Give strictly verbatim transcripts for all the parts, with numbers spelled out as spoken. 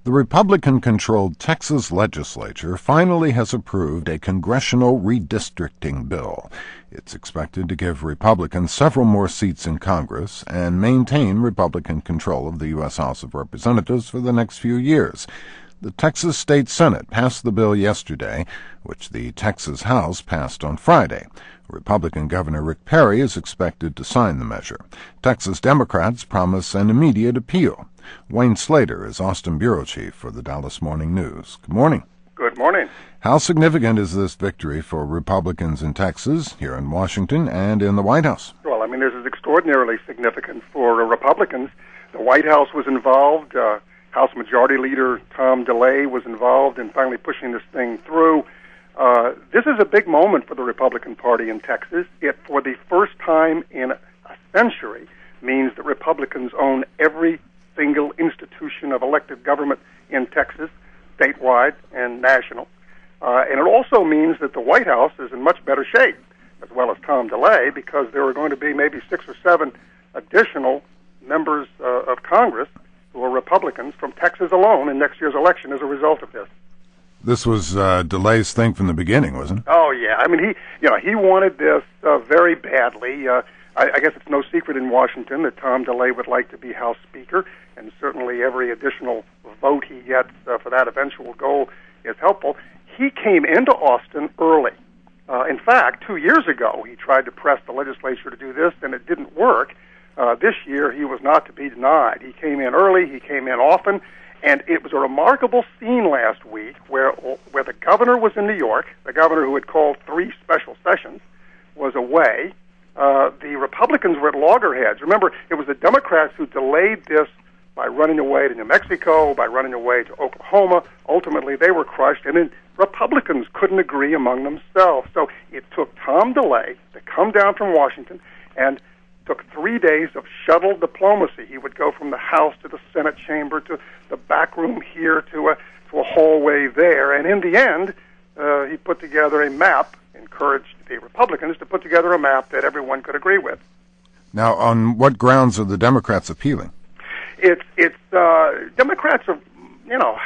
The Republican-controlled Texas legislature finally has approved a congressional redistricting bill. It's expected to give Republicans several more seats in Congress and maintain Republican control of the U S House of Representatives for the next few years. The Texas State Senate passed the bill yesterday, which the Texas House passed on Friday. Republican Governor Rick Perry is expected to sign the measure. Texas Democrats promise an immediate appeal. Wayne Slater is Austin Bureau Chief for the Dallas Morning News. Good morning. Good morning. How significant is this victory for Republicans in Texas, here in Washington, and in the White House? Well, I mean, this is extraordinarily significant for uh, Republicans. The White House was involved. Uh, House Majority Leader Tom DeLay was involved in finally pushing this thing through. Uh, this is a big moment for the Republican Party in Texas. It, for the first time in a century, means that Republicans own every single institution of elected government in Texas, statewide and national. Uh, and it also means that the White House is in much better shape, as well as Tom DeLay, because there are going to be maybe six or seven additional members uh, of Congress who are Republicans from Texas alone in next year's election as a result of this. This was uh, DeLay's thing from the beginning, wasn't it? Oh, yeah. I mean, he, you know, he wanted this uh, very badly. Uh, I, I guess it's no secret in Washington that Tom DeLay would like to be House Speaker, and certainly every additional vote he gets uh, for that eventual goal is helpful. He came into Austin early. Uh, in fact, two years ago, he tried to press the legislature to do this, and it didn't work. Uh, this year, he was not to be denied. He came in early. He came in often. And it was a remarkable scene last week where where the governor was in New York, the governor who had called three special sessions was away. Uh, the Republicans were at loggerheads. Remember, it was the Democrats who delayed this by running away to New Mexico, by running away to Oklahoma. Ultimately, they were crushed, and then Republicans couldn't agree among themselves. So it took Tom DeLay to come down from Washington and took three days of shuttle diplomacy. He would go from the House to the Senate chamber to the back room here to a, to a hallway there. And in the end, uh, he put together a map, encouraged the Republicans to put together a map that everyone could agree with. Now, on what grounds are the Democrats appealing? It's, it's uh, Democrats are, you know,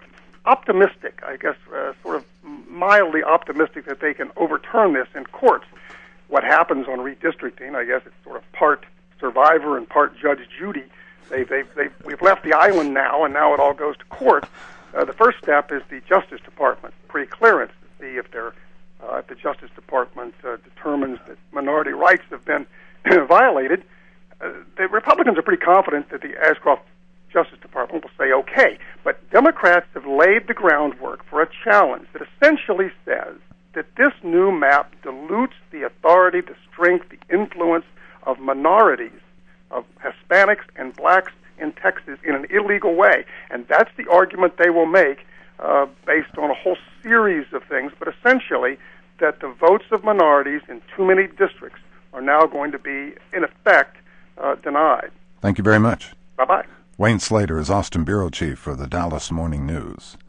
optimistic, I guess, uh, sort of mildly optimistic that they can overturn this in courts. What happens on redistricting, I guess it's sort of part Survivor and part Judge Judy. They, they, they, we've left the island now, and now it all goes to court. Uh, the first step is the Justice Department pre-clearance to see if, they're, uh, if the Justice Department uh, determines that minority rights have been violated. Uh, the Republicans are pretty confident that the Ashcroft Justice Department will say okay, but Democrats have laid the groundwork for a challenge that essentially says that this new map dilutes the authority, the strength, the influence of minorities, of Hispanics and blacks in Texas in an illegal way. And that's the argument they will make uh, based on a whole series of things, but essentially that the votes of minorities in too many districts are now going to be, in effect, uh, denied. Thank you very much. Bye-bye. Wayne Slater is Austin Bureau Chief for the Dallas Morning News.